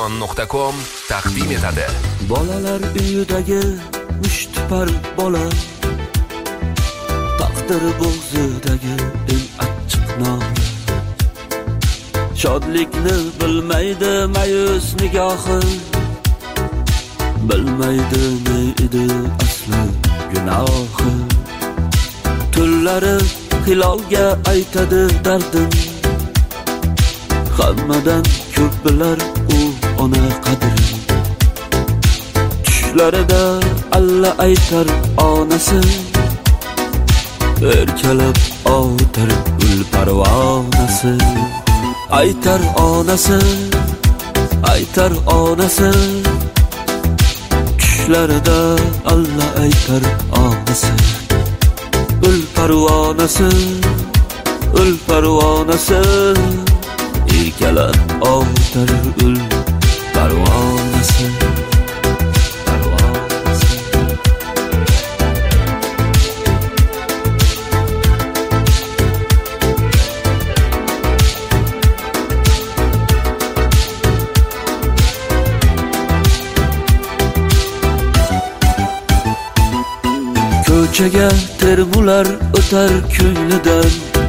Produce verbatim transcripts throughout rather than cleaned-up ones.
Radiomikron nuqta com taqdim etadi. Bolalar uyidagi mushtipar bola, taqdir bo'g'zidagi eng achchiq nola. Shodlikni bilmaydi mayus nigohi, bilmaydi ne edi asli gunohi. Tunlari hilolga aytadi dardim, hammadan ko'p bilar u ona qadri. Tushlarida alla aytar onasi, erkalab ovutar gul parvonasi. Aytar onasi, aytar onasi, tushlarida alla aytar onasi. Ul parvonasi, ul parvonasi, erkalab ovutar ul parvonasi. Ko'chaga termular o'tar ko'nglidan,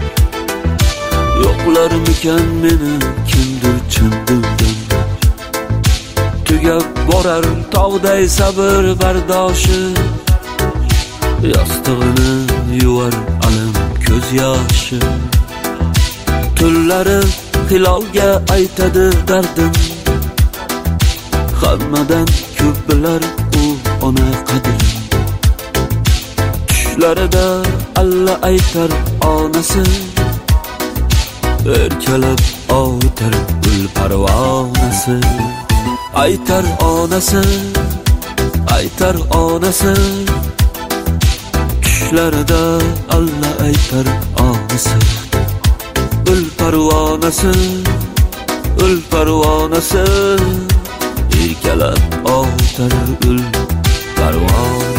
yo'qlarmikan meni kimdir chin dildan. Tugab borar tog'day sabr bardoshi, yostig'ini yuvar alam ko'z yoshi. Tunlari hilolga aytadi dardim, hammadan ko'p bilar u ona qadri. Tushlarida alla aytar onasi, erkalab ovutar gul parvonasi. Aytar onasi, aytar onasi, tushlarida alla aytar onasi. Ul parvonasi, ul parvonasi, erkalab ovutar gul parvonasi.